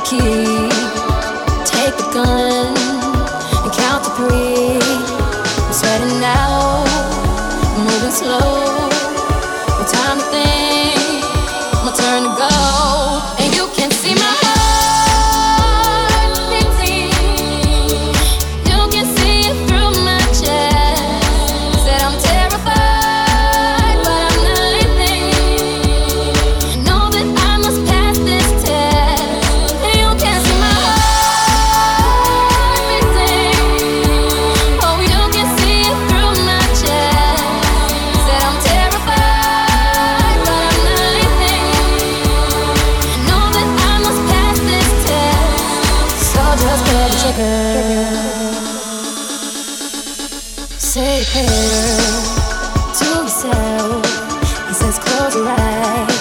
key. Take the gun and count to three. I'm sweating now, moving slow. No time to think, my turn to go. And you can see my heart beating. You can see it through my chest. Said I'm terrified, but I'm not leaving. I know that I must pass this test. And you can see my heart beating. Oh, you can see it through my chest. Said I'm terrified, but I'm not leaving. I know that I must pass this test. So just pull the trigger. Say a prayer to yourself. He says close your eyes.